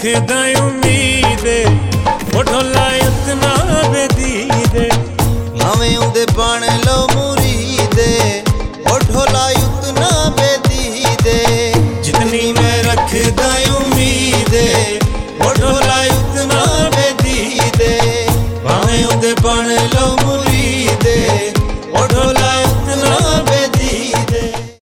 रखेदा उम्मीद ओ ढोला इतना बेदीद नवें उदे पाने लो मूरी